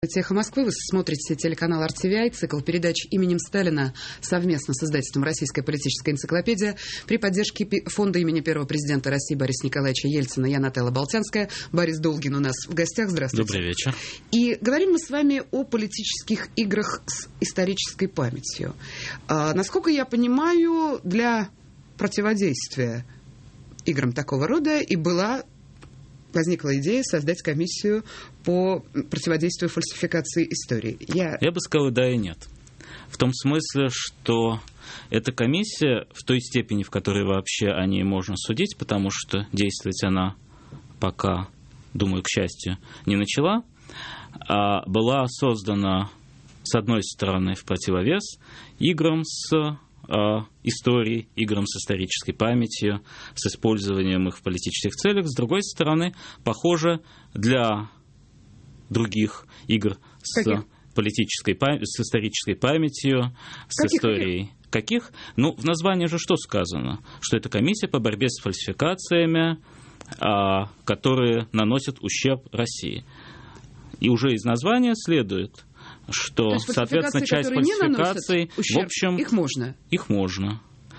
«Эхо Москвы». Вы смотрите телеканал RTVI, цикл передач именем Сталина совместно с издательством «Российская политическая энциклопедия» при поддержке фонда имени первого президента России Бориса Николаевича Ельцина. Я Наталья Болтянская. Борис Долгин у нас в гостях. Здравствуйте. Добрый вечер. И говорим мы с вами о политических играх с исторической памятью. Насколько я понимаю, для противодействия играм такого рода и возникла идея создать комиссию по противодействию фальсификации истории. Я бы сказал и да, и нет. В том смысле, что эта комиссия в той степени, в которой вообще о ней можно судить, потому что действовать она пока, думаю, к счастью, не начала, была создана, с одной стороны, в противовес играм с историей, играм с исторической памятью, с использованием их в политических целях. с другой стороны, похоже, для других игр с исторической памятью, с историей. Каких? В названии же что сказано? Что это комиссия по борьбе с фальсификациями, которые наносят ущерб России. И уже из названия следует, что, соответственно, часть фальсификаций, в общем, их можно. Их можно.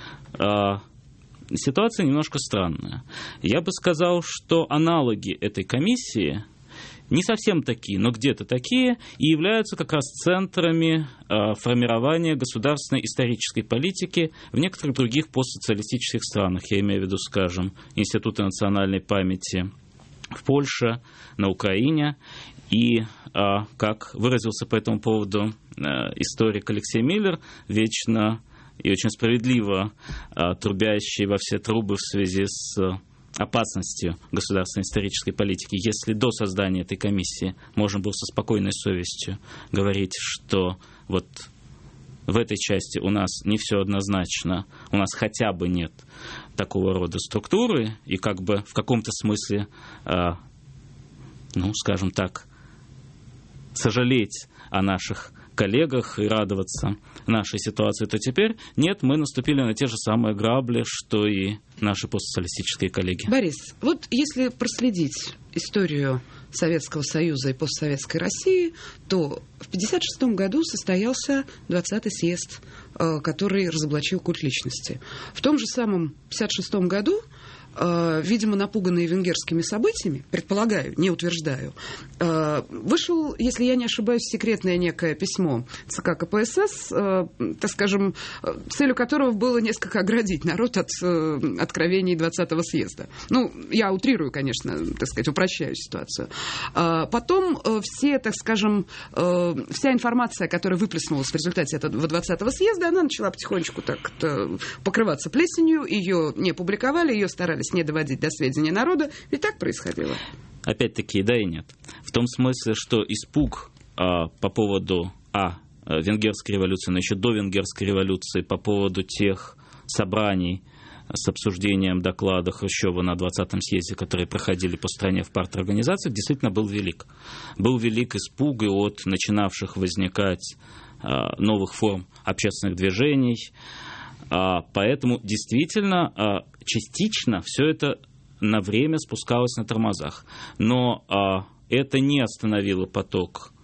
Ситуация немножко странная. Я бы сказал, что аналоги этой комиссии не совсем такие, но где-то такие, и являются как раз центрами формирования государственной исторической политики в некоторых других постсоциалистических странах. Я имею в виду, скажем, Институты национальной памяти в Польше, на Украине. И, как выразился по этому поводу историк Алексей Миллер, вечно и очень справедливо трубящий во все трубы в связи с опасностью государственной исторической политики, если до создания этой комиссии можно было со спокойной совестью говорить, что вот в этой части у нас не все однозначно, у нас хотя бы нет такого рода структуры, и как бы в каком-то смысле, скажем так, сожалеть о наших коллегах и радоваться нашей ситуации, то теперь нет, мы наступили на те же самые грабли, что и наши постсоциалистические коллеги. Борис, вот если проследить историю Советского Союза и постсоветской России, то в 1956 году состоялся 20-й съезд, который разоблачил культ личности. В том же самом 1956 году, видимо, напуганные венгерскими событиями, предполагаю, не утверждаю, вышел, если я не ошибаюсь, секретное некое письмо ЦК КПСС, так скажем, целью которого было несколько оградить народ от откровений 20-го съезда. Я утрирую, конечно, так сказать, упрощаю ситуацию. Потом вся информация, которая выплеснулась в результате этого 20-го съезда, она начала потихонечку так-то покрываться плесенью, ее не публиковали, ее старались не доводить до сведения народа, и так происходило. Опять-таки, да и нет. В том смысле, что испуг по поводу венгерской революции, но еще до венгерской революции, по поводу тех собраний с обсуждением доклада Хрущева на 20-м съезде, которые проходили по стране в парторганизациях, действительно был велик. Был велик испуг и от начинавших возникать новых форм общественных движений. Поэтому действительно частично все это на время спускалось на тормозах. Но это не остановило поток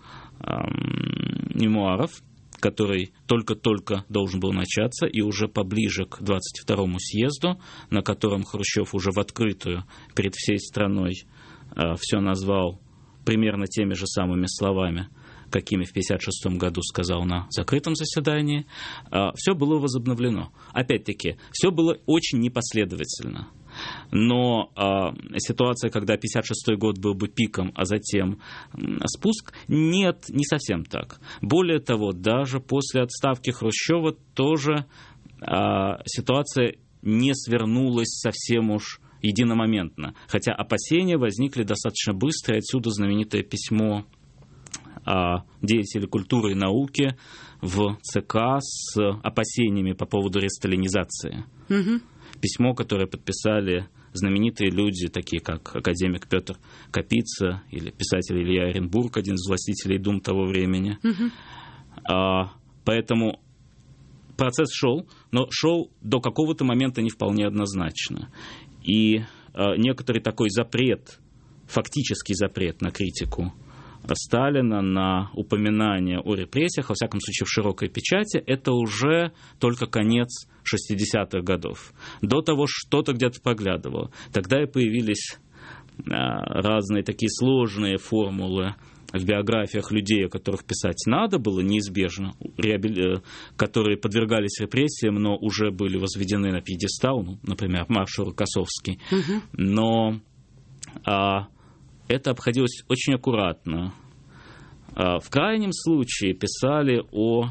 мемуаров, который только-только должен был начаться, и уже поближе к 22-му съезду, на котором Хрущев уже в открытую перед всей страной все назвал примерно теми же самыми словами, какими в 1956 году сказал на закрытом заседании, все было возобновлено. Опять-таки, все было очень непоследовательно. Но ситуация, когда 1956 год был бы пиком, а затем спуск, нет, не совсем так. Более того, даже после отставки Хрущева тоже ситуация не свернулась совсем уж единомоментно. Хотя опасения возникли достаточно быстро, и отсюда знаменитое письмо деятелей культуры и науки в ЦК с опасениями по поводу ресталинизации. Угу. Письмо, которое подписали знаменитые люди, такие как академик Петр Капица или писатель Илья Оренбург, один из властителей дум того времени. Угу. Поэтому процесс шел, но шел до какого-то момента не вполне однозначно. И некоторый такой запрет, фактический запрет на критику Сталина на упоминание о репрессиях, во всяком случае в широкой печати, это уже только конец 60-х годов. До того что-то где-то поглядывало. Тогда и появились разные такие сложные формулы в биографиях людей, о которых писать надо было неизбежно, которые подвергались репрессиям, но уже были возведены на пьедестал, например, маршал Рокоссовский. Но это обходилось очень аккуратно. В крайнем случае писали о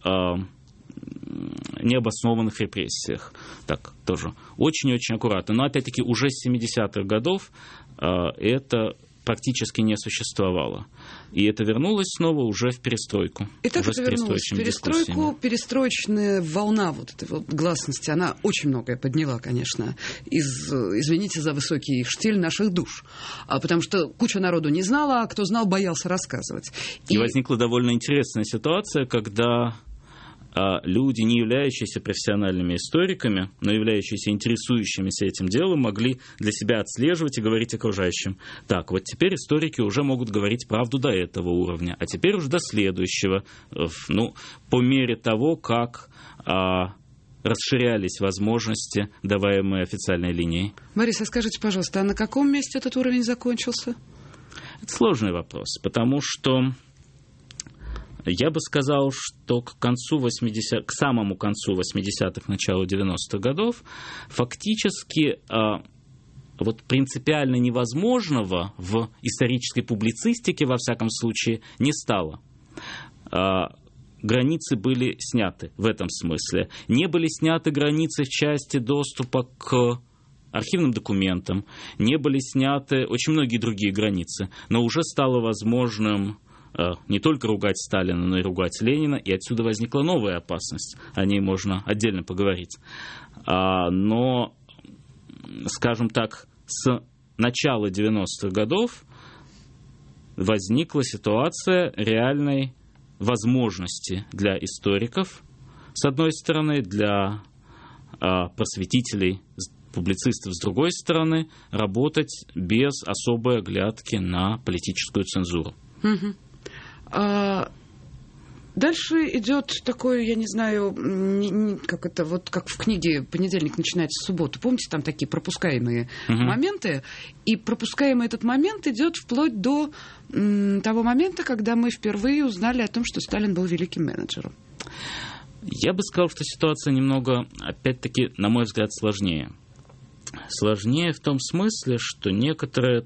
необоснованных репрессиях. Так, тоже очень-очень аккуратно. Но, опять-таки, уже с 70-х годов это практически не существовало. И это вернулось снова уже в перестройку. Итак, это вернулось в перестройку. Перестроечная волна вот этой вот гласности, она очень многое подняла, конечно, извините за высокий штиль, наших душ. Потому что куча народу не знала, а кто знал, боялся рассказывать. И возникла довольно интересная ситуация, когда люди, не являющиеся профессиональными историками, но являющиеся интересующимися этим делом, могли для себя отслеживать и говорить окружающим: так, вот теперь историки уже могут говорить правду до этого уровня, а теперь уже до следующего, по мере того, как расширялись возможности, даваемые официальной линией. Борис, а скажите, пожалуйста, а на каком месте этот уровень закончился? Это сложный вопрос, потому что я бы сказал, что к самому концу 80-х, началу 90-х годов фактически вот принципиально невозможного в исторической публицистике, во всяком случае, не стало. Границы были сняты в этом смысле. Не были сняты границы в части доступа к архивным документам, не были сняты очень многие другие границы, но уже стало возможным не только ругать Сталина, но и ругать Ленина, и отсюда возникла новая опасность. О ней можно отдельно поговорить. Но, скажем так, с начала 90-х годов возникла ситуация реальной возможности для историков, с одной стороны, для просветителей, публицистов, с другой стороны, работать без особой оглядки на политическую цензуру. Дальше идет такое, я не знаю, как это, вот как в книге «Понедельник начинается в субботу». Помните, там такие пропускаемые моменты? И пропускаемый этот момент идет вплоть до того момента, когда мы впервые узнали о том, что Сталин был великим менеджером. Я бы сказал, что ситуация немного, опять-таки, на мой взгляд, сложнее. Сложнее в том смысле, что некоторая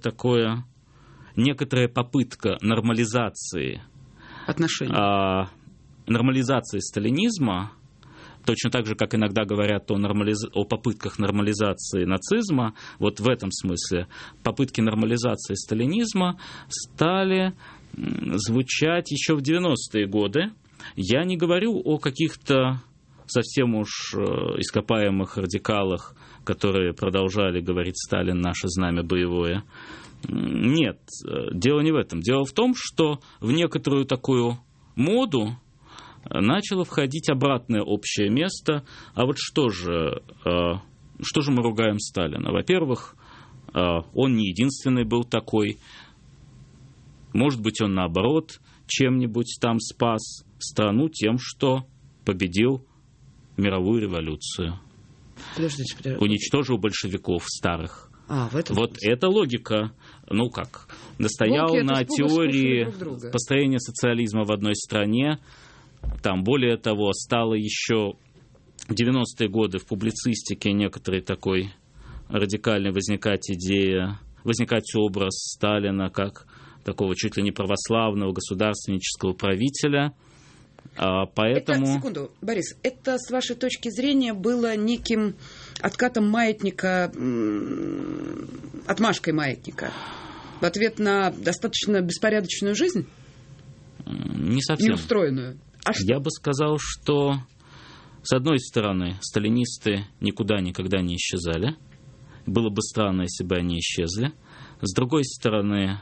попытка нормализации отношений, нормализации сталинизма, точно так же, как иногда говорят о попытках нормализации нацизма, вот в этом смысле попытки нормализации сталинизма стали звучать еще в 90-е годы. Я не говорю о каких-то совсем уж ископаемых радикалах, которые продолжали говорить: Сталин — наше знамя боевое. Нет, дело не в этом. Дело в том, что в некоторую такую моду начало входить обратное общее место. А вот что же мы ругаем Сталина? Во-первых, он не единственный был такой. Может быть, он наоборот чем-нибудь там спас страну тем, что победил мировую революцию. Подождите. Уничтожил большевиков старых. Вот эта логика, настоял на теории построения социализма в одной стране. Там, более того, стало еще в 90-е годы в публицистике некоторый такой радикальный возникать образ Сталина как такого чуть ли не православного государственнического правителя. Поэтому... Секунду, Борис, это, с вашей точки зрения, было неким откатом маятника, отмашкой маятника в ответ на достаточно беспорядочную жизнь? Не совсем. Неустроенную. Я бы сказал, что, с одной стороны, сталинисты никуда никогда не исчезали. Было бы странно, если бы они исчезли. С другой стороны,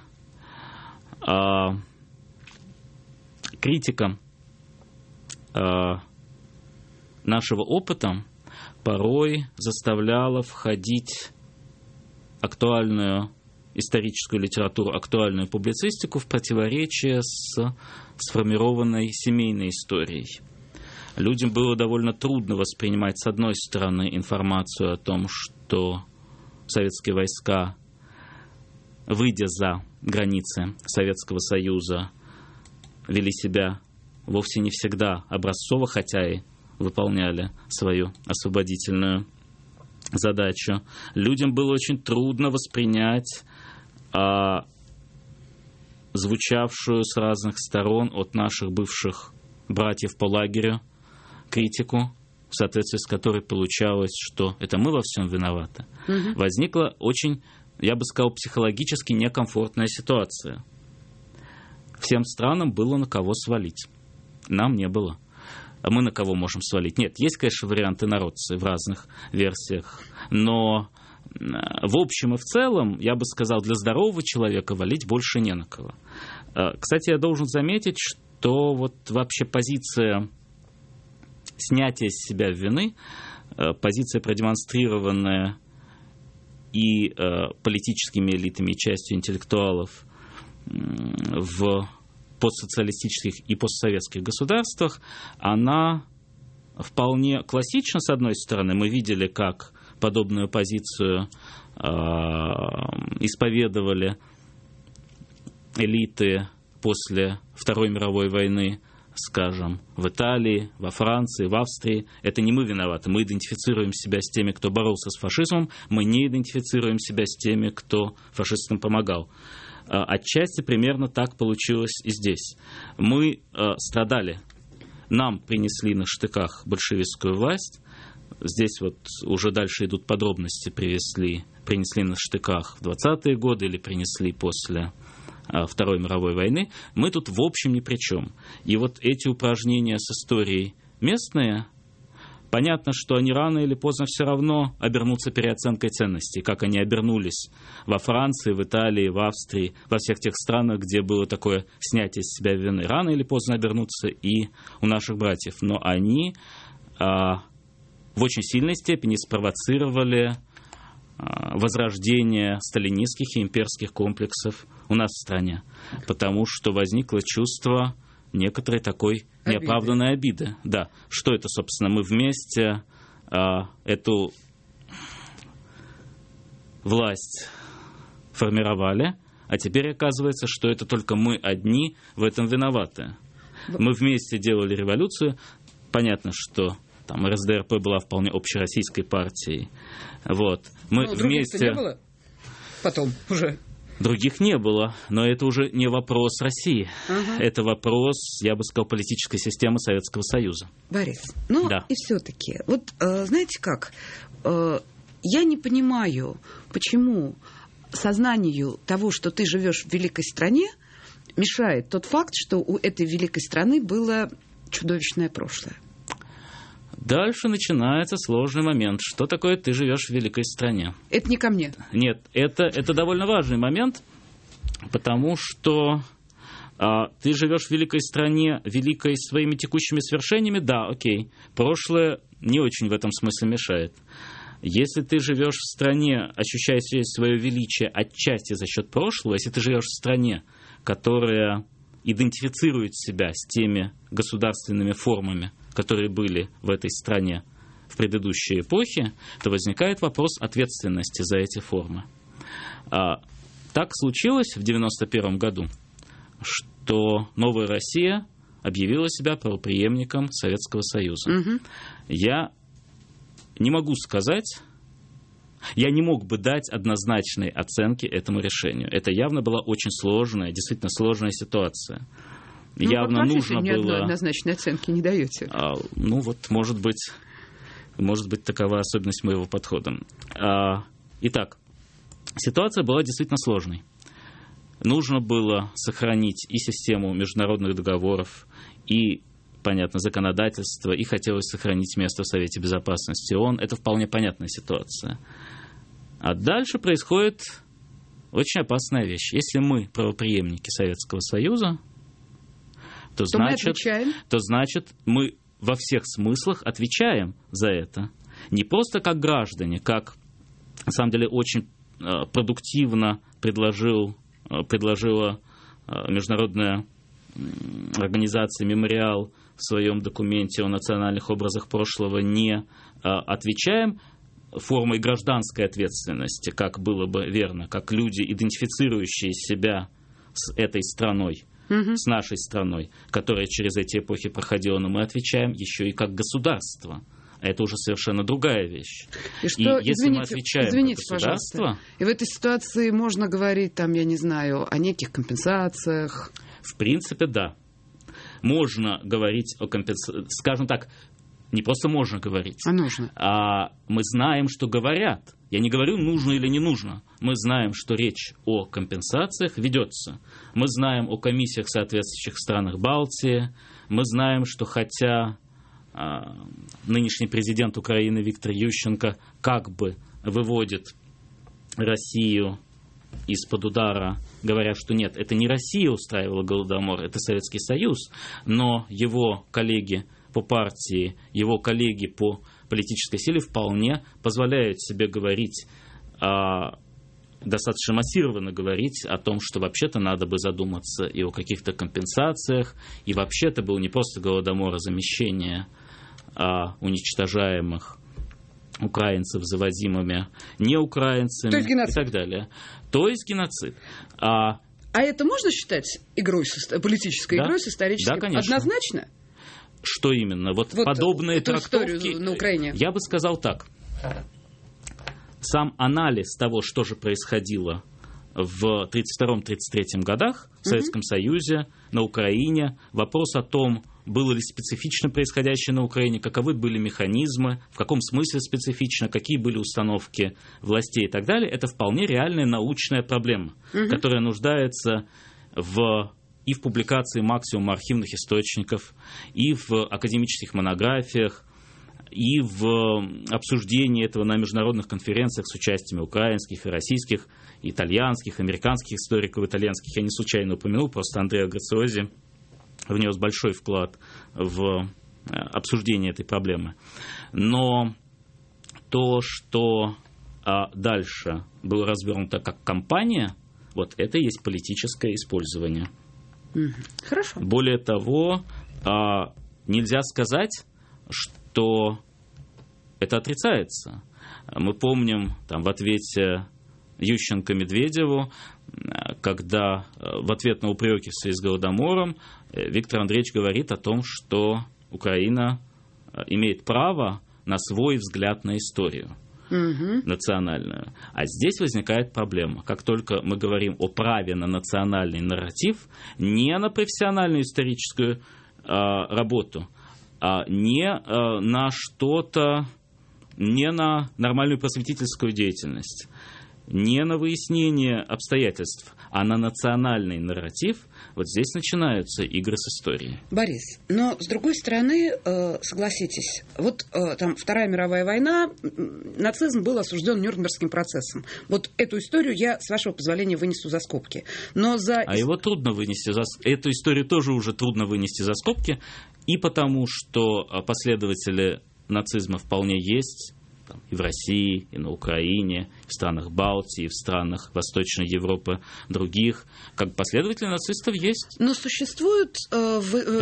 критика нашего опыта порой заставляла входить актуальную историческую литературу, актуальную публицистику в противоречие с сформированной семейной историей. Людям было довольно трудно воспринимать, с одной стороны, информацию о том, что советские войска, выйдя за границы Советского Союза, вели себя вовсе не всегда образцово, хотя и выполняли свою освободительную задачу. Людям было очень трудно воспринять звучавшую с разных сторон от наших бывших братьев по лагерю критику, в соответствии с которой получалось, что это мы во всем виноваты. Возникла очень, я бы сказал, психологически некомфортная ситуация. Всем странам было на кого свалить. Нам не было. А мы на кого можем свалить? Нет, есть, конечно, варианты народцы в разных версиях, но в общем и в целом, я бы сказал, для здорового человека валить больше не на кого. Кстати, я должен заметить, что вот вообще позиция снятия с себя вины, позиция, продемонстрированная и политическими элитами, и частью интеллектуалов в постсоциалистических и постсоветских государствах, она вполне классична, с одной стороны. Мы видели, как подобную позицию исповедовали элиты после Второй мировой войны, скажем, в Италии, во Франции, в Австрии. Это не мы виноваты. Мы идентифицируем себя с теми, кто боролся с фашизмом, мы не идентифицируем себя с теми, кто фашистам помогал. Отчасти примерно так получилось и здесь. Мы страдали. Нам принесли на штыках большевистскую власть. Здесь вот уже дальше идут подробности. Принесли на штыках в 20-е годы или принесли после Второй мировой войны. Мы тут в общем ни при чем. И вот эти упражнения с историей местные, понятно, что они рано или поздно все равно обернутся переоценкой ценностей, как они обернулись во Франции, в Италии, в Австрии, во всех тех странах, где было такое снятие с себя вины. Рано или поздно обернутся и у наших братьев. Но они в очень сильной степени спровоцировали возрождение сталинистских и имперских комплексов у нас в стране, потому что возникло чувство некоторой такой неоправданной обиды. Да, что это, собственно, мы вместе эту власть формировали, а теперь оказывается, что это только мы одни в этом виноваты. Мы вместе делали революцию, понятно, что там РСДРП была вполне общероссийской партией. Вот. Мы вместе... не было потом уже? Других не было, но это уже не вопрос России. Это вопрос, я бы сказал, политической системы Советского Союза. Борис, ну да. И все-таки, вот знаете как, я не понимаю, почему сознанию того, что ты живешь в великой стране, мешает тот факт, что у этой великой страны было чудовищное прошлое. Дальше начинается сложный момент. Что такое ты живешь в великой стране? Это не ко мне. Нет, это довольно важный момент, потому что ты живешь в великой стране, великой своими текущими свершениями, да, окей. Прошлое не очень в этом смысле мешает. Если ты живешь в стране, ощущая свое величие отчасти за счет прошлого, если ты живешь в стране, которая идентифицирует себя с теми государственными формами, которые были в этой стране в предыдущей эпохе, то возникает вопрос ответственности за эти формы. Так случилось в 1991 году, что Новая Россия объявила себя правопреемником Советского Союза. Я не могу сказать, я не мог бы дать однозначной оценки этому решению. Это явно была очень сложная, действительно сложная ситуация. Ну, явно нужно ни было... одной однозначной оценки не даете. Ну вот, может быть, такова особенность моего подхода. Итак, ситуация была действительно сложной. Нужно было сохранить и систему международных договоров, и, понятно, законодательство, и хотелось сохранить место в Совете Безопасности ООН. Это вполне понятная ситуация. А дальше происходит очень опасная вещь. Если мы правопреемники Советского Союза, то значит, мы во всех смыслах отвечаем за это. Не просто как граждане, как, на самом деле, очень продуктивно предложила международная организация «Мемориал» в своем документе о национальных образах прошлого, не отвечаем формой гражданской ответственности, как было бы верно, как люди, идентифицирующие себя с этой страной, с нашей страной, которая через эти эпохи проходила, но мы отвечаем еще и как государство. Это уже совершенно другая вещь. И что, если мы отвечаем как государство... Пожалуйста. И в этой ситуации можно говорить, там, я не знаю, о неких компенсациях? В принципе, да. Можно говорить о компенсации. Скажем так, не просто можно говорить. А нужно. А мы знаем, что говорят. Я не говорю, нужно или не нужно. Мы знаем, что речь о компенсациях ведется. Мы знаем о комиссиях в соответствующих странах Балтии. Мы знаем, что хотя нынешний президент Украины Виктор Ющенко как бы выводит Россию из-под удара, говоря, что нет, это не Россия устраивала Голодомор, это Советский Союз, но его коллеги по партии, его коллеги по политической силе вполне позволяют себе говорить, достаточно массированно говорить о том, что вообще-то надо бы задуматься и о каких-то компенсациях, и вообще-то был не просто Голодомор, а замещение уничтожаемых украинцев завозимыми неукраинцами и так далее. То есть геноцид. А это можно считать игрой, политической игрой с историческим? Да, конечно. Однозначно? Что именно? Вот подобные трактовки, на Украине. Я бы сказал так. Сам анализ того, что же происходило в 1932-1933 годах в Советском Союзе, на Украине, вопрос о том, было ли специфично происходящее на Украине, каковы были механизмы, в каком смысле специфично, какие были установки властей и так далее, это вполне реальная научная проблема, которая нуждается и в публикации максимума архивных источников, и в академических монографиях, и в обсуждении этого на международных конференциях с участием украинских и российских, и итальянских, американских историков итальянских. Я не случайно упомянул, просто Андреа Грациози внес большой вклад в обсуждение этой проблемы. Но то, что дальше было развернуто как кампания, вот это и есть политическое использование. Хорошо. Более того, нельзя сказать, что это отрицается. Мы помним там, в ответе Ющенко Медведеву, когда в ответ на упреки в связи с Голодомором Виктор Андреевич говорит о том, что Украина имеет право на свой взгляд на историю национальную. А здесь возникает проблема. Как только мы говорим о праве на национальный нарратив, не на профессиональную историческую работу, не на что-то, не на нормальную просветительскую деятельность, не на выяснение обстоятельств, а на национальный нарратив, вот здесь начинаются игры с историей. Борис, но с другой стороны, согласитесь, вот там Вторая мировая война, нацизм был осужден Нюрнбергским процессом. Вот эту историю я, с вашего позволения, вынесу за скобки. Но его трудно вынести, эту историю тоже уже трудно вынести за скобки, и потому что последователи нацизма вполне есть, и в России, и на Украине, в странах Балтии, в странах Восточной Европы, других, как последователи нацистов есть. Но существует в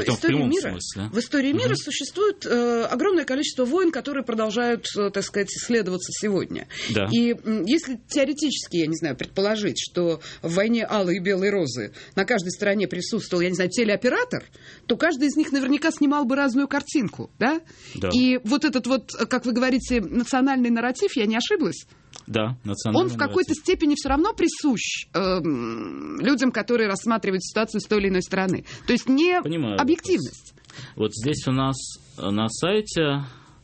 истории мира существует огромное количество войн, которые продолжают, так сказать, исследоваться сегодня. Да. И если теоретически, я не знаю, предположить, что в войне Алой и Белой Розы на каждой стороне присутствовал, я не знаю, телеоператор, то каждый из них наверняка снимал бы разную картинку, да? Да. И вот этот вот, как вы говорите, национальный нарратив, я не ошиблась? Да, национальный он в какой-то степени все равно присущ людям, которые рассматривают ситуацию с той или иной стороны. То есть не объективность. Вот здесь у нас на сайте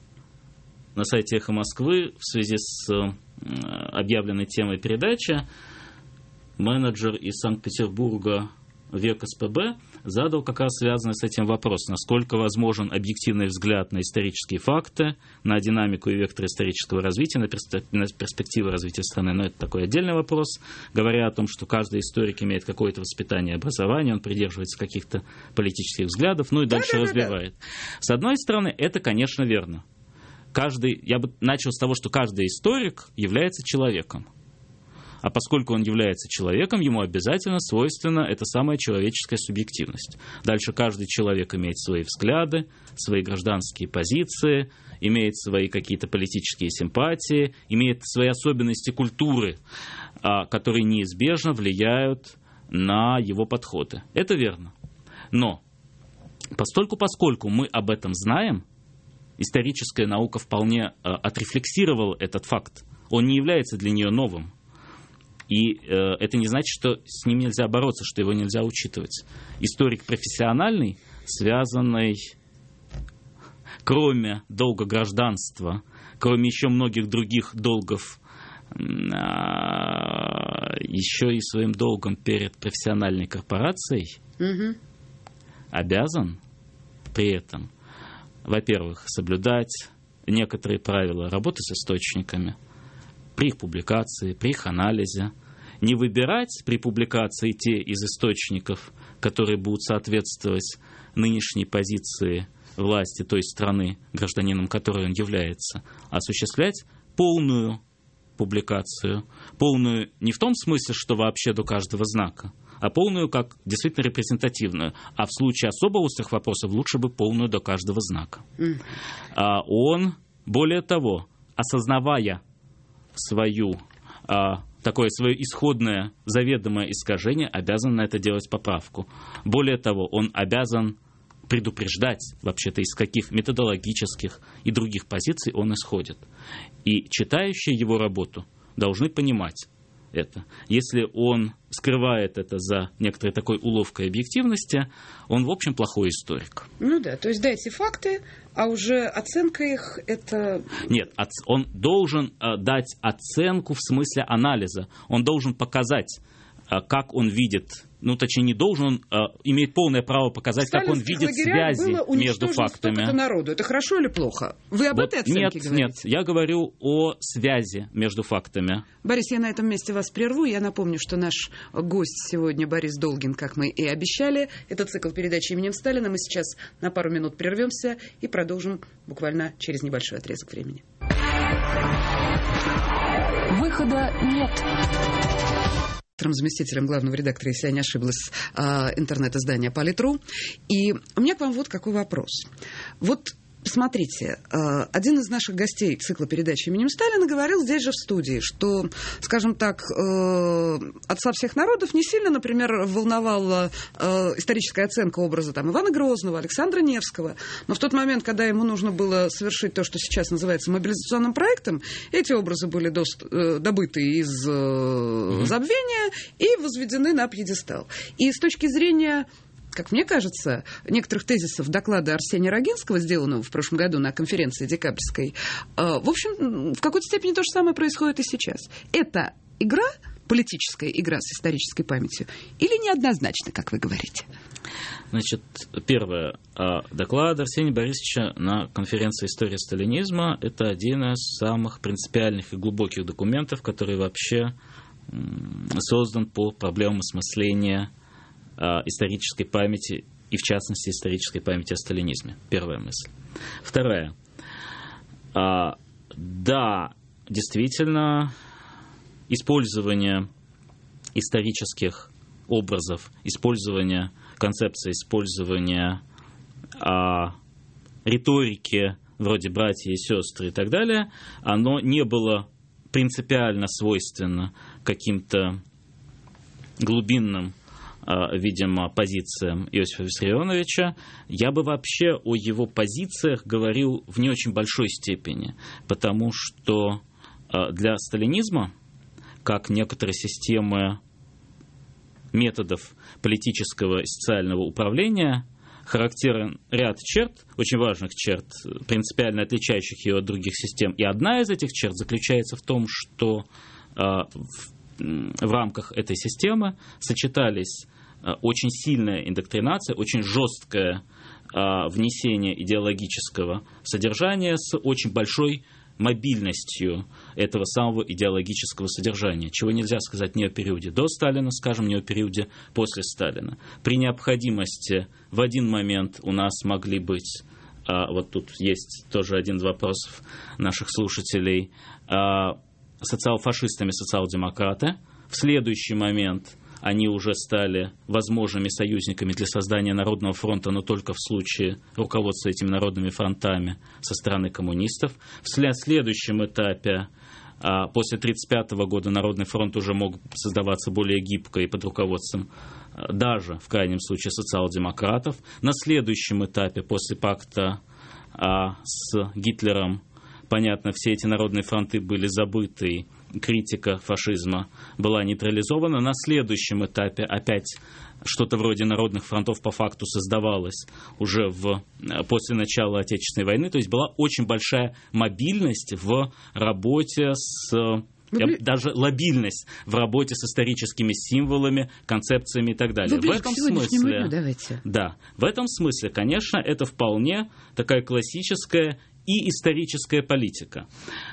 «Эхо Москвы» в связи с объявленной темой передачи менеджер из Санкт-Петербурга ВЕК СПБ задал как раз связанный с этим вопрос, насколько возможен объективный взгляд на исторические факты, на динамику и вектор исторического развития, на перспективы развития страны. Но это такой отдельный вопрос. Говоря о том, что каждый историк имеет какое-то воспитание и образование, он придерживается каких-то политических взглядов, ну и дальше развивает. С одной стороны, это, конечно, верно. Я бы начал с того, что каждый историк является человеком. А поскольку он является человеком, ему обязательно свойственна эта самая человеческая субъективность. Дальше каждый человек имеет свои взгляды, свои гражданские позиции, имеет свои какие-то политические симпатии, имеет свои особенности культуры, которые неизбежно влияют на его подходы. Это верно. Но поскольку мы об этом знаем, историческая наука вполне отрефлексировала этот факт. Он не является для нее новым. И это не значит, что с ним нельзя бороться, что его нельзя учитывать. Историк профессиональный, связанный, кроме долга гражданства, кроме еще многих других долгов, еще и своим долгом перед профессиональной корпорацией, обязан при этом, во-первых, соблюдать некоторые правила работы с источниками, при их публикации, при их анализе, не выбирать при публикации те из источников, которые будут соответствовать нынешней позиции власти той страны, гражданином которой он является, а осуществлять полную публикацию, полную не в том смысле, что вообще до каждого знака, а полную как действительно репрезентативную, а в случае особо острых вопросов лучше бы полную до каждого знака. Он, более того, осознавая такое свое исходное заведомое искажение, обязан на это делать поправку. Более того, он обязан предупреждать вообще-то, из каких методологических и других позиций он исходит. И читающие его работу должны понимать это. Если он скрывает это за некоторой такой уловкой объективности, он, в общем, плохой историк. Ну да, то есть дайте факты, а уже оценка их это... Нет, он должен дать оценку в смысле анализа. Он должен показать, как он видит, точнее не должен, он имеет полное право показать, как он видит связи между фактами. Это народу. Это хорошо или плохо? Вы об этой оценке говорите? Нет, я говорю о связи между фактами. Борис, я на этом месте вас прерву. Я напомню, что наш гость сегодня Борис Долгин, как мы и обещали. Это цикл передачи именем Сталина. Мы сейчас на пару минут прервемся и продолжим буквально через небольшой отрезок времени. Выхода нет. Заместителем главного редактора, если я не ошиблась, интернет-издания «Политру». И у меня к вам вот какой вопрос. Вот смотрите, один из наших гостей цикла передачи именем Сталина говорил здесь же в студии, что, скажем так, отца всех народов не сильно, например, волновала историческая оценка образа Ивана Грозного, Александра Невского. Но в тот момент, когда ему нужно было совершить то, что сейчас называется мобилизационным проектом, эти образы были добыты из забвения и возведены на пьедестал. И с точки зрения, как мне кажется, некоторых тезисов доклада Арсения Рогинского, сделанного в прошлом году на конференции декабрьской, в общем, в какой-то степени то же самое происходит и сейчас. Это игра, политическая игра с исторической памятью, или неоднозначно, как вы говорите? Значит, первое. Доклад Арсения Борисовича на конференции «История сталинизма» – это один из самых принципиальных и глубоких документов, который вообще создан по проблемам осмысления исторической памяти и, в частности, исторической памяти о сталинизме. Первая мысль. Вторая. Да, действительно, использование исторических образов, использование концепции, использование риторики вроде «братья и сестры» и так далее, оно не было принципиально свойственно каким-то глубинным, видимо, позициям Иосифа Виссарионовича. Я бы вообще о его позициях говорил в не очень большой степени, потому что для сталинизма, как некоторые системы методов политического и социального управления, характерен ряд черт, очень важных черт, принципиально отличающих ее от других систем. И одна из этих черт заключается в том, что в рамках этой системы сочетались очень сильная индоктринация, очень жесткое внесение идеологического содержания с очень большой мобильностью этого самого идеологического содержания, чего нельзя сказать ни о периоде до Сталина, скажем, ни о периоде после Сталина. При необходимости в один момент у нас могли быть, вот тут есть тоже один из вопросов наших слушателей, социал-фашистами социал-демократы. В следующий момент они уже стали возможными союзниками для создания Народного фронта, но только в случае руководства этими народными фронтами со стороны коммунистов. В следующем этапе, после 1935 года, Народный фронт уже мог создаваться более гибко и под руководством даже, в крайнем случае, социал-демократов. На следующем этапе, после пакта с Гитлером, понятно, все эти народные фронты были забыты, критика фашизма была нейтрализована. На следующем этапе опять что-то вроде народных фронтов по факту создавалось уже после начала Отечественной войны. То есть была очень большая мобильность в работе даже лобильность в работе с историческими символами, концепциями и так далее. В этом смысле, давайте. Да, в этом смысле, конечно, это вполне такая классическая и историческая политика.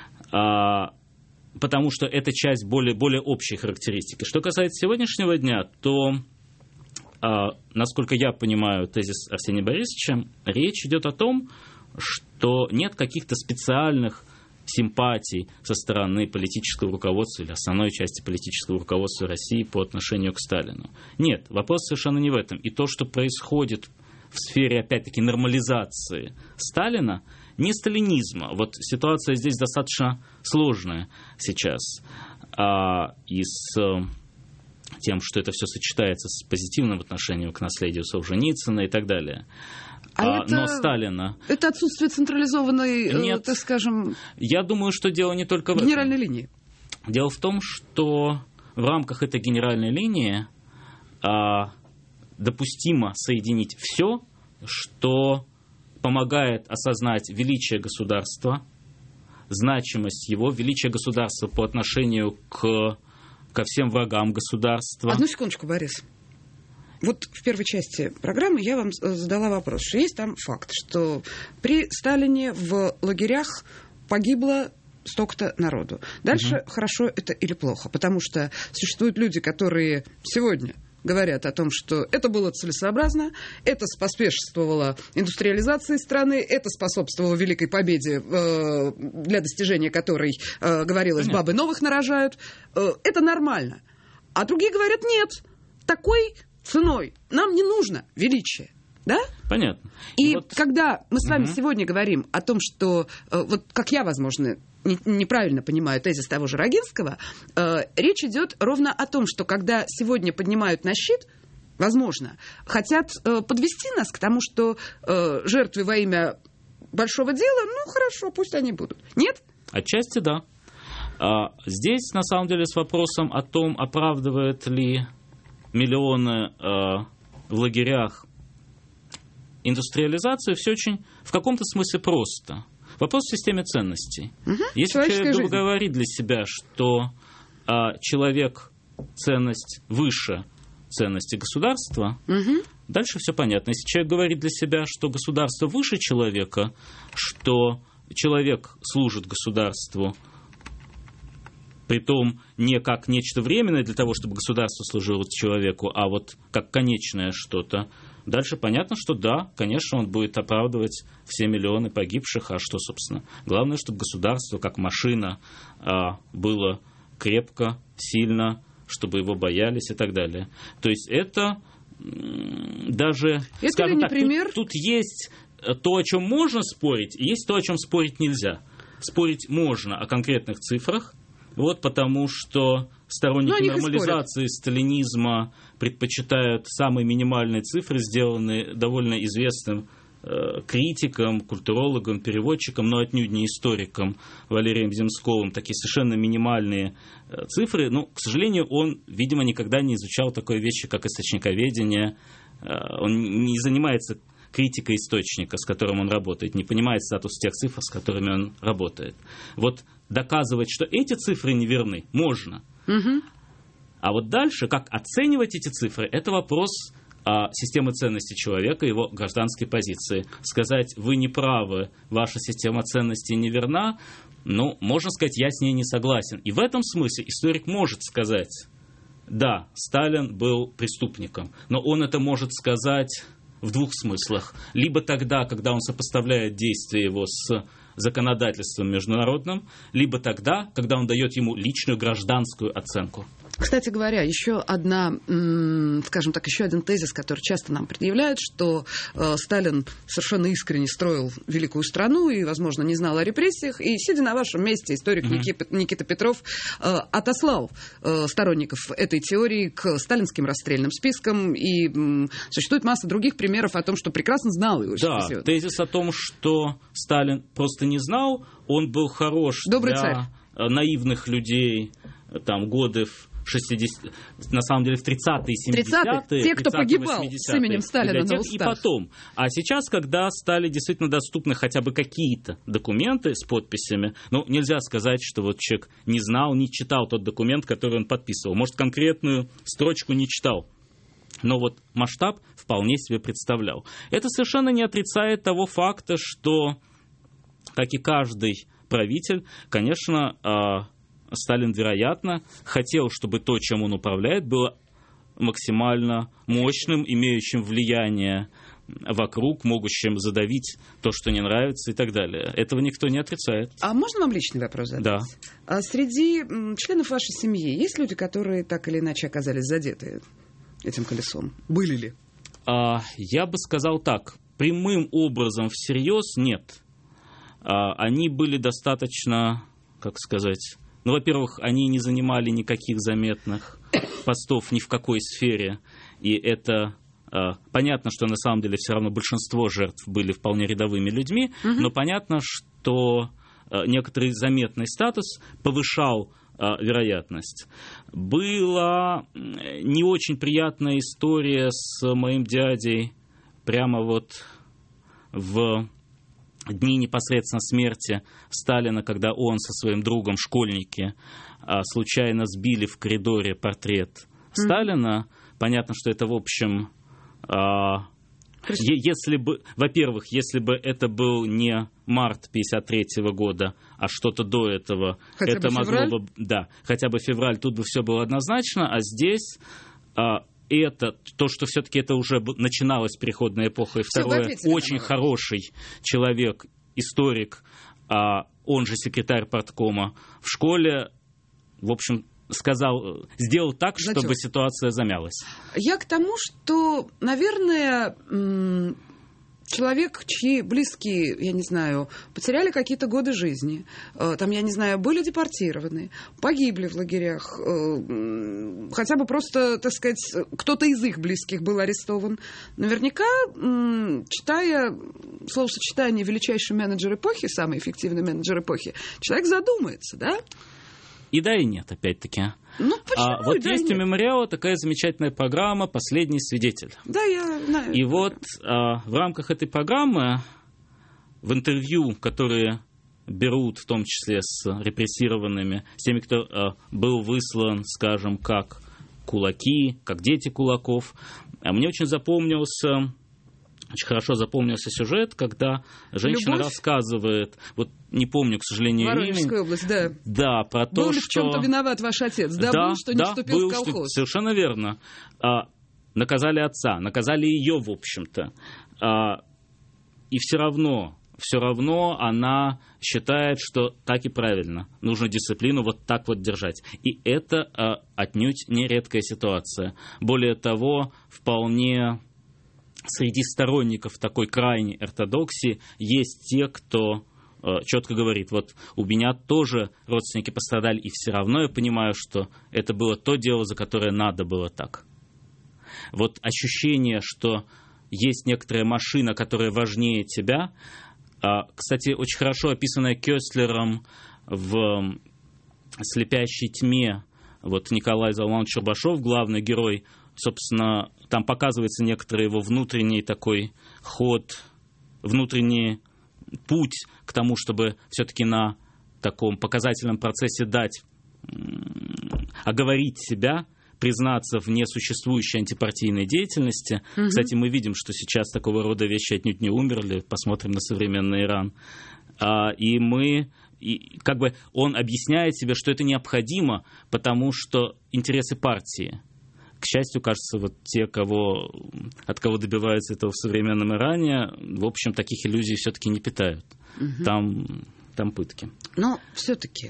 Потому что это часть более общей характеристики. Что касается сегодняшнего дня, то, насколько я понимаю тезис Арсения Борисовича, речь идет о том, что нет каких-то специальных симпатий со стороны политического руководства или основной части политического руководства России по отношению к Сталину. Нет, вопрос совершенно не в этом. И то, что происходит в сфере, опять-таки, нормализации Сталина, не сталинизма. Вот ситуация здесь достаточно сложная сейчас. И с тем, что это все сочетается с позитивным отношением к наследию Солженицына и так далее. Но Сталина... Это отсутствие централизованной, нет, так скажем... Я думаю, что дело не только в генеральной этом. линии. Дело в том, что в рамках этой генеральной линии допустимо соединить все, что помогает осознать величие государства, значимость его, величие государства по отношению ко всем врагам государства. Одну секундочку, Борис. Вот в первой части программы я вам задала вопрос, что есть там факт, что при Сталине в лагерях погибло столько-то народу. Дальше хорошо это или плохо, потому что существуют люди, которые сегодня говорят о том, что это было целесообразно, это споспешствовало индустриализации страны, это способствовало великой победе, для достижения которой, говорилось, бабы новых нарожают. Это нормально. А другие говорят, нет, такой ценой нам не нужно величие. Да? Понятно. И вот когда мы с вами сегодня говорим о том, что, вот как я, возможно, неправильно понимаю тезис того же Рогинского, речь идет ровно о том, что когда сегодня поднимают на щит, возможно, хотят подвести нас к тому, что жертвы во имя большого дела, ну хорошо, пусть они будут. Нет? Отчасти да. Здесь, на самом деле, с вопросом о том, оправдывает ли миллионы в лагерях индустриализацию, все очень в каком-то смысле просто. Вопрос в системе ценностей. Если человек говорит для себя, что человек ценность выше ценности государства, дальше все понятно. Если человек говорит для себя, что государство выше человека, что человек служит государству, притом не как нечто временное для того, чтобы государство служило человеку, а вот как конечное что-то, дальше понятно, что да, конечно, он будет оправдывать все миллионы погибших, а что, собственно? Главное, чтобы государство, как машина, было крепко, сильно, чтобы его боялись и так далее. То есть это даже, это скажем так, пример? Тут есть то, о чем можно спорить, и есть то, о чем спорить нельзя. Спорить можно о конкретных цифрах, вот потому что сторонники нормализации сталинизма предпочитают самые минимальные цифры, сделанные довольно известным критиком, культурологом, переводчиком, но отнюдь не историком Валерием Земсковым, такие совершенно минимальные цифры. Но, к сожалению, он, видимо, никогда не изучал такой вещи, как источниковедение. Он не занимается критикой источника, с которым он работает, не понимает статус тех цифр, с которыми он работает. Вот доказывать, что эти цифры неверны, можно. А вот дальше, как оценивать эти цифры, это вопрос системы ценностей человека, его гражданской позиции. Сказать, вы не правы, ваша система ценностей неверна, ну, можно сказать, я с ней не согласен. И в этом смысле историк может сказать, да, Сталин был преступником, но он это может сказать в двух смыслах. Либо тогда, когда он сопоставляет действия его с законодательством международным, либо тогда, когда он дает ему личную гражданскую оценку. Кстати говоря, еще скажем так, еще один тезис, который часто нам предъявляют, что Сталин совершенно искренне строил великую страну и, возможно, не знал о репрессиях. И, сидя на вашем месте, историк Никита Петров отослал сторонников этой теории к сталинским расстрельным спискам. И существует масса других примеров о том, что прекрасно знал Иосиф Виссарионович. Да, тезис о том, что Сталин просто не знал, он был хорош Добрый для царь. Наивных людей, там, годы в 60, на самом деле в 30-е и 70-е. Те, кто погибал с именем Сталина на устах. И потом. А сейчас, когда стали действительно доступны хотя бы какие-то документы с подписями, нельзя сказать, что вот человек не знал, не читал тот документ, который он подписывал. Может, конкретную строчку не читал. Но вот масштаб вполне себе представлял. Это совершенно не отрицает того факта, что, как и каждый правитель, конечно, Сталин, вероятно, хотел, чтобы то, чем он управляет, было максимально мощным, имеющим влияние вокруг, могущим задавить то, что не нравится и так далее. Этого никто не отрицает. А можно вам личный вопрос задать? Да. А среди членов вашей семьи есть люди, которые так или иначе оказались задеты этим колесом? Были ли? Я бы сказал так. Прямым образом всерьез нет. Они были достаточно, как сказать... во-первых, они не занимали никаких заметных постов ни в какой сфере, и это понятно, что на самом деле все равно большинство жертв были вполне рядовыми людьми, но понятно, что некоторый заметный статус повышал вероятность. Была не очень приятная история с моим дядей прямо вот в дни непосредственно смерти Сталина, когда он со своим другом, школьники, случайно сбили в коридоре портрет Сталина. Понятно, что это, в общем, если бы, во-первых, если бы это был не март 1953 года, а что-то до этого, хотя это бы могло февраль? бы, да, хотя бы февраль, тут бы все было однозначно, а здесь... это, то, что все-таки это уже начиналась переходная эпоха, и второе, очень хороший человек, историк, он же секретарь парткома в школе, в общем, сделал так, чтобы ситуация замялась. Я к тому, что, наверное, человек, чьи близкие, я не знаю, потеряли какие-то годы жизни, там, я не знаю, были депортированы, погибли в лагерях, хотя бы просто, так сказать, кто-то из их близких был арестован. Наверняка, читая словосочетание «величайший менеджер эпохи», самый эффективный менеджер эпохи, человек задумается, да? И да, и нет, опять-таки. Почему? Вот есть у «Мемориала» такая замечательная программа «Последний свидетель». Да, я знаю. И вот в рамках этой программы, в интервью, которые берут, в том числе с репрессированными, с теми, кто был выслан, скажем, как кулаки, как дети кулаков, мне очень хорошо запомнился сюжет, когда женщина рассказывает, вот не помню, к сожалению, Воронежская область, да. Да, про то, был ли в чем-то виноват ваш отец? Да, был, что не вступил в колхоз. Совершенно верно. Наказали отца, наказали ее, в общем-то. И все равно она считает, что так и правильно. Нужно дисциплину вот так вот держать. И это отнюдь не редкая ситуация. Более того, вполне... Среди сторонников такой крайней ортодоксии есть те, кто четко говорит, вот у меня тоже родственники пострадали, и все равно я понимаю, что это было то дело, за которое надо было так. Вот ощущение, что есть некоторая машина, которая важнее тебя, кстати, очень хорошо описанная Кёстлером в «Слепящей тьме», вот Николай Залманович Чербашов, главный герой, собственно, там показывается некоторый его внутренний такой ход, внутренний путь к тому, чтобы все-таки на таком показательном процессе дать, оговорить себя, признаться в несуществующей антипартийной деятельности. Кстати, мы видим, что сейчас такого рода вещи отнюдь не умерли. Посмотрим на современный Иран. И как бы он объясняет себе, что это необходимо, потому что интересы партии. К счастью, кажется, вот те, от кого добиваются этого в современном Иране, в общем, таких иллюзий все-таки не питают. Там пытки. Но все-таки,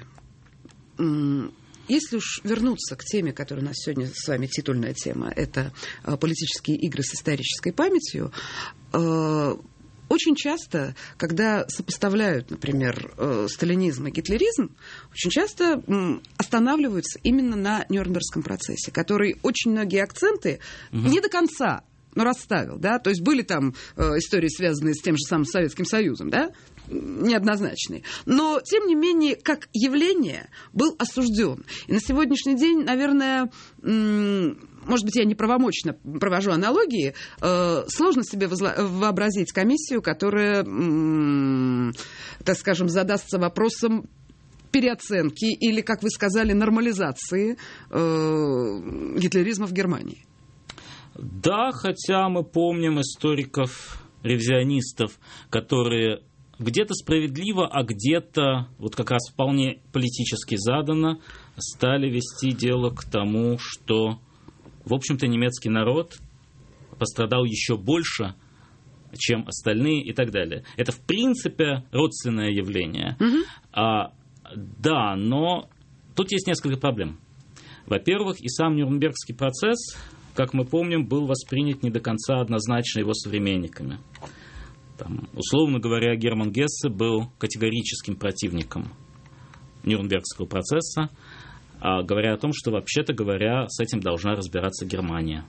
если уж вернуться к теме, которая у нас сегодня с вами титульная тема, это политические игры с исторической памятью, очень часто, когда сопоставляют, например, сталинизм и гитлеризм, очень часто останавливаются именно на Нюрнбергском процессе, который очень многие акценты не до конца, но расставил, да, то есть были там истории, связанные с тем же самым Советским Союзом, да, неоднозначные. Но, тем не менее, как явление был осужден. И на сегодняшний день, наверное, может быть, я неправомочно провожу аналогии, сложно себе вообразить комиссию, которая, так скажем, задастся вопросом переоценки или, как вы сказали, нормализации гитлеризма в Германии. Да, хотя мы помним историков-ревизионистов, которые где-то справедливо, а где-то вот как раз вполне политически задано, стали вести дело к тому, что, в общем-то, немецкий народ пострадал еще больше, чем остальные и так далее. Это, в принципе, родственное явление. Да, но тут есть несколько проблем. Во-первых, и сам Нюрнбергский процесс, как мы помним, был воспринят не до конца однозначно его современниками. Условно говоря, Герман Гессе был категорическим противником Нюрнбергского процесса, говоря о том, что, вообще-то говоря, с этим должна разбираться Германия.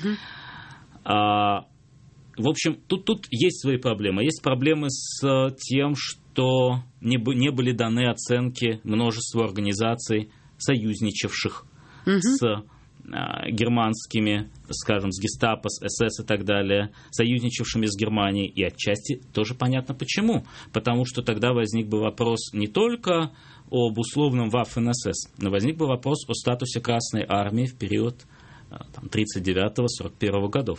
В общем, тут есть свои проблемы. Есть проблемы с тем, что не были даны оценки множеству организаций, союзничавших с германскими, скажем, с гестапо, с СС и так далее, союзничавшими с Германией, и отчасти тоже понятно почему. Потому что тогда возник бы вопрос не только об условном Waffen-СС, но возник бы вопрос о статусе Красной Армии в период 1939-1941 годов.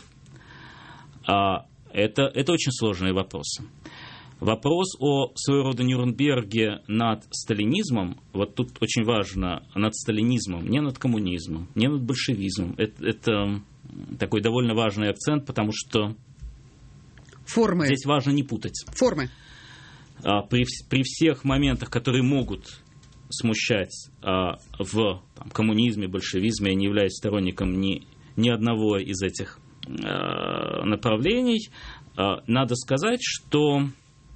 Это очень сложные вопросы. Вопрос о своего рода Нюрнберге над сталинизмом, вот тут очень важно, над сталинизмом, не над коммунизмом, не над большевизмом. Это такой довольно важный акцент, потому что формы. Здесь важно не путать. Формы. При всех моментах, которые могут смущать в коммунизме, большевизме, я не являюсь сторонником ни одного из этих направлений, надо сказать, что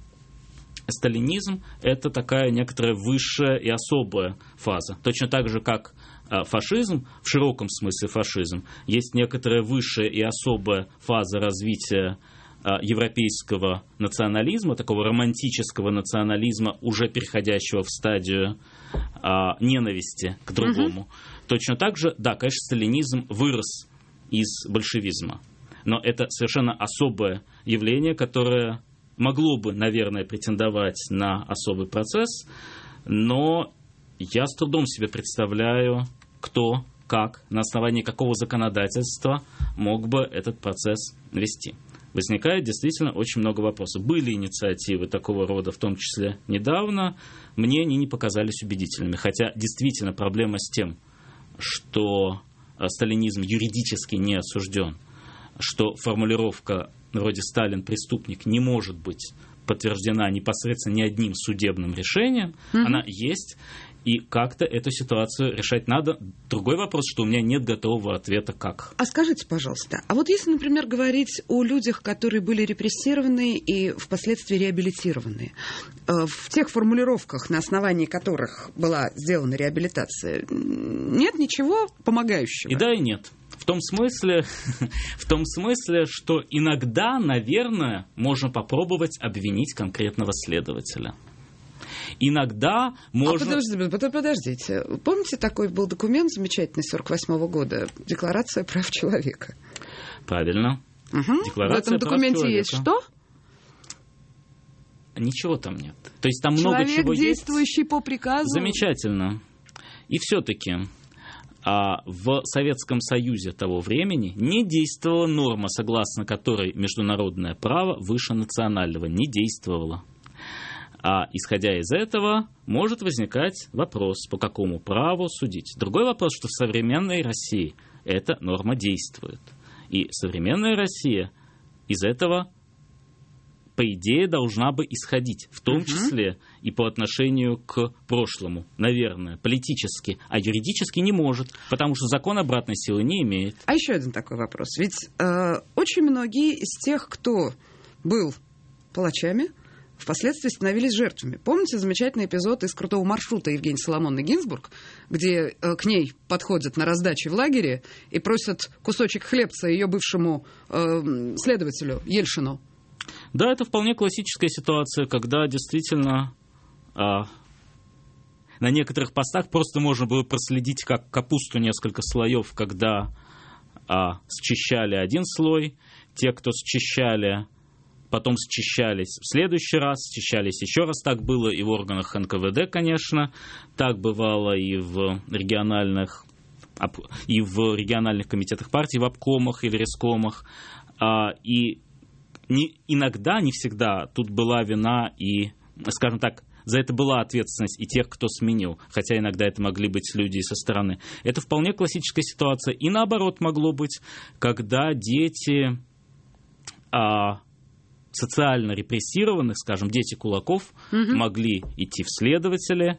сталинизм – это такая некоторая высшая и особая фаза. Точно так же, как фашизм, в широком смысле фашизм, есть некоторая высшая и особая фаза развития европейского национализма, такого романтического национализма, уже переходящего в стадию ненависти к другому. Точно так же, да, конечно, сталинизм вырос из большевизма, но это совершенно особое явление, которое могло бы, наверное, претендовать на особый процесс, но я с трудом себе представляю, кто, как, на основании какого законодательства мог бы этот процесс вести. Возникает действительно очень много вопросов. Были инициативы такого рода, в том числе недавно, мне они не показались убедительными. Хотя действительно проблема с тем, что сталинизм юридически не осужден, что формулировка вроде «Сталин преступник» не может быть подтверждена непосредственно ни одним судебным решением, она есть, и как-то эту ситуацию решать надо. Другой вопрос, что у меня нет готового ответа «как». А скажите, пожалуйста, а вот если, например, говорить о людях, которые были репрессированы и впоследствии реабилитированы, в тех формулировках, на основании которых была сделана реабилитация, нет ничего помогающего? И да, и нет. В том смысле, что иногда, наверное, можно попробовать обвинить конкретного следователя. Иногда можно... Подождите. Помните, такой был документ замечательный 1948 года? Декларация прав человека. Правильно. Декларация в этом документе прав есть что? Ничего там нет. То есть там много чего есть. Человек, действующий по приказу. Замечательно. И все-таки... в Советском Союзе того времени не действовала норма, согласно которой международное право выше национального. Не действовало. Исходя из этого, может возникать вопрос, по какому праву судить. Другой вопрос, что в современной России эта норма действует. И современная Россия из этого, по идее, должна бы исходить, в том числе и по отношению к прошлому, наверное, политически, а юридически не может, потому что закон обратной силы не имеет. А еще один такой вопрос. Ведь очень многие из тех, кто был палачами, впоследствии становились жертвами. Помните замечательный эпизод из «Крутого маршрута» Евгении Соломоновны Гинзбург, где к ней подходят на раздаче в лагере и просят кусочек хлебца ее бывшему следователю Ельшину? Да, это вполне классическая ситуация, когда действительно на некоторых постах просто можно было проследить как капусту несколько слоев, когда счищали один слой, те, кто счищали, потом счищались в следующий раз, счищались еще раз. Так было и в органах НКВД, конечно, так бывало и в региональных комитетах партий, в обкомах или рескомах. И иногда, не всегда, тут была вина и, скажем так, за это была ответственность и тех, кто сменил, хотя иногда это могли быть люди со стороны. Это вполне классическая ситуация. И наоборот могло быть, когда дети социально репрессированных, скажем, дети кулаков, могли идти в следователи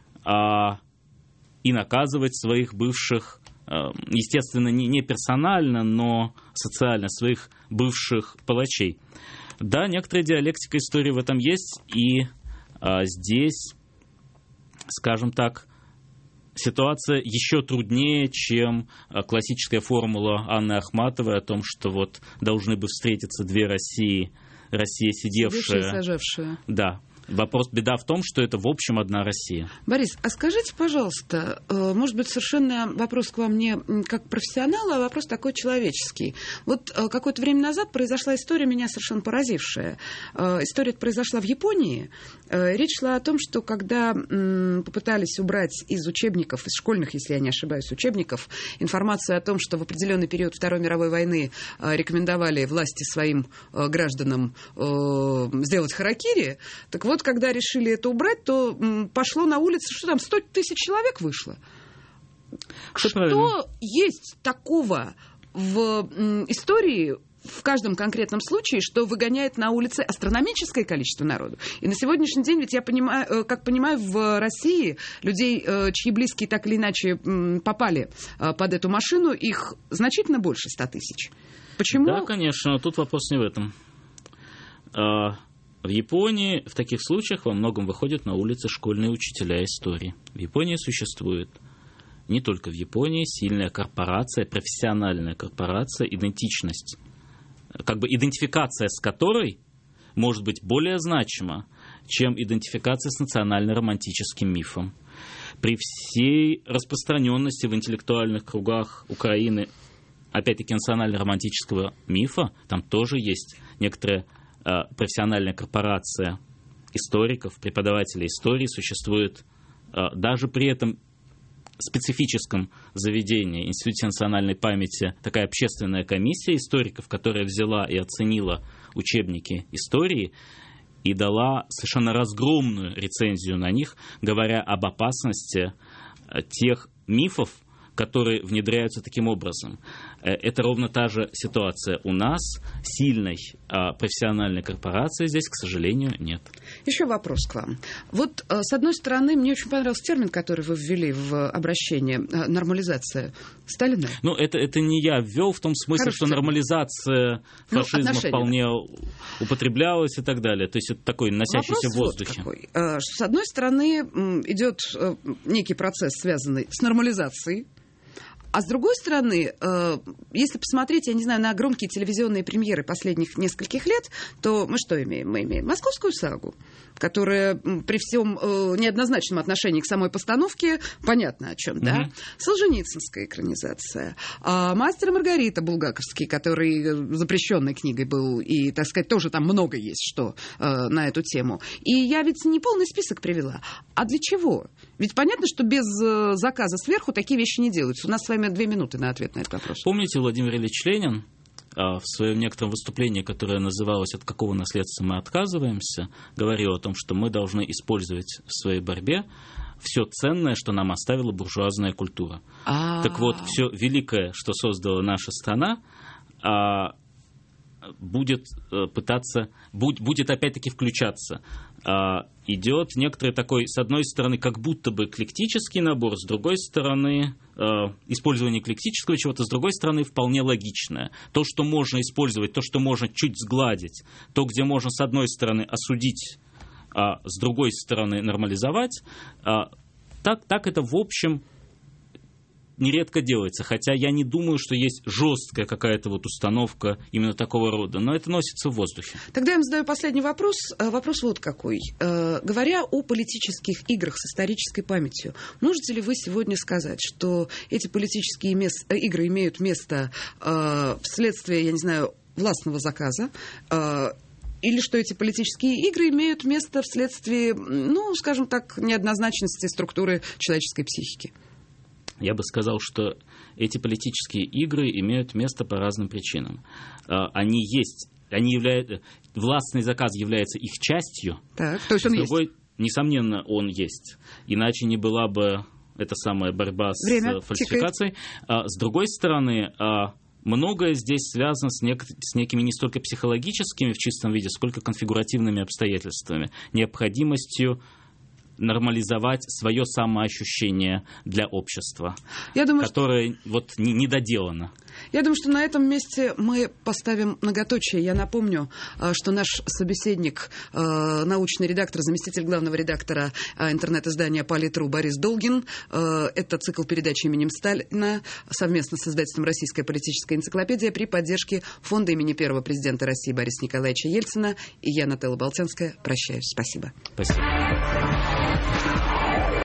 и наказывать своих бывших, естественно, не персонально, но социально, своих бывших палачей. Да, некоторая диалектика истории в этом есть, и здесь, скажем так, ситуация еще труднее, чем классическая формула Анны Ахматовой о том, что вот должны бы встретиться две России, Россия сидевшая и сажавшая. Да. Беда в том, что это в общем одна Россия. Борис, а скажите, пожалуйста, может быть, совершенно вопрос к вам не как профессионала, а вопрос такой человеческий. Вот какое-то время назад произошла история, меня совершенно поразившая. История произошла в Японии. Речь шла о том, что когда попытались убрать из учебников, из школьных, если я не ошибаюсь, учебников, информацию о том, что в определенный период Второй мировой войны рекомендовали власти своим гражданам сделать харакири, так вот, когда решили это убрать, то пошло на улице, что там, 100 тысяч человек вышло. Что есть такого в истории, в каждом конкретном случае, что выгоняет на улице астрономическое количество народу? И на сегодняшний день, ведь я понимаю, как понимаю, в России людей, чьи близкие так или иначе попали под эту машину, их значительно больше 100 тысяч. Почему? Да, конечно, но тут вопрос не в этом. В Японии в таких случаях во многом выходят на улицы школьные учителя истории. В Японии существует, не только в Японии, сильная корпорация, профессиональная корпорация, идентичность, как бы идентификация с которой может быть более значима, чем идентификация с национально-романтическим мифом. При всей распространенности в интеллектуальных кругах Украины, опять-таки, национально-романтического мифа, там тоже есть некоторая профессиональная корпорация историков, преподавателей истории, существует даже при этом специфическом заведении Институте национальной памяти такая общественная комиссия историков, которая взяла и оценила учебники истории и дала совершенно разгромную рецензию на них, говоря об опасности тех мифов, которые внедряются таким образом. Это ровно та же ситуация. У нас сильной профессиональной корпорации здесь, к сожалению, нет. Еще вопрос к вам. Вот, с одной стороны, мне очень понравился термин, который вы ввели в обращение, нормализация Сталина. Ну, это не я ввел в том смысле, Хорошо, что нормализация фашизма вполне употреблялась и так далее. То есть это такой носящийся в воздухе. Вот какой. С одной стороны, идет некий процесс, связанный с нормализацией. А с другой стороны, если посмотреть, я не знаю, на громкие телевизионные премьеры последних нескольких лет, то мы что имеем? Мы имеем «Московскую сагу», которая при всем неоднозначном отношении к самой постановке, понятно о чем, да? Солженицынская экранизация. «Мастер и Маргарита» булгаковский, который запрещенной книгой был, и, так сказать, тоже там много есть что на эту тему. И я ведь не полный список привела. А для чего? Ведь понятно, что без заказа сверху такие вещи не делаются. У нас с вами 2 минуты на ответ на этот вопрос. Помните, Владимир Ильич Ленин в своем некотором выступлении, которое называлось «От какого наследства мы отказываемся», говорил о том, что мы должны использовать в своей борьбе все ценное, что нам оставила буржуазная культура. Так вот, все великое, что создала наша страна, будет пытаться, будет опять-таки включаться. Идет некоторый такой, с одной стороны, как будто бы эклектический набор, с другой стороны, использование эклектического чего-то, с другой стороны, вполне логичное. То, что можно использовать, то, что можно чуть сгладить, то, где можно, с одной стороны, осудить, а с другой стороны, нормализовать, так это, в общем, нередко делается, хотя я не думаю, что есть жесткая какая-то вот установка именно такого рода, но это носится в воздухе. Тогда я вам задаю последний вопрос. Вопрос вот какой. Говоря о политических играх с исторической памятью, можете ли вы сегодня сказать, что эти политические игры имеют место вследствие, я не знаю, властного заказа, или что эти политические игры имеют место вследствие, ну, скажем так, неоднозначности структуры человеческой психики? Я бы сказал, что эти политические игры имеют место по разным причинам. Они есть, властный заказ является их частью. Так, то есть он есть? Несомненно, он есть. Иначе не была бы эта самая борьба с фальсификацией. С другой стороны, многое здесь связано с некими не столько психологическими в чистом виде, сколько конфигуративными обстоятельствами, необходимостью нормализовать свое самоощущение для общества, которое вот недоделано. Я думаю, что на этом месте мы поставим многоточие. Я напомню, что наш собеседник, научный редактор, заместитель главного редактора интернет-издания «Политру» Борис Долгин. Это цикл передач именем Сталина совместно с издательством «Российская политическая энциклопедия» при поддержке фонда имени первого президента России Бориса Николаевича Ельцина. И я, Нателла Болтянская, прощаюсь. Спасибо. Спасибо.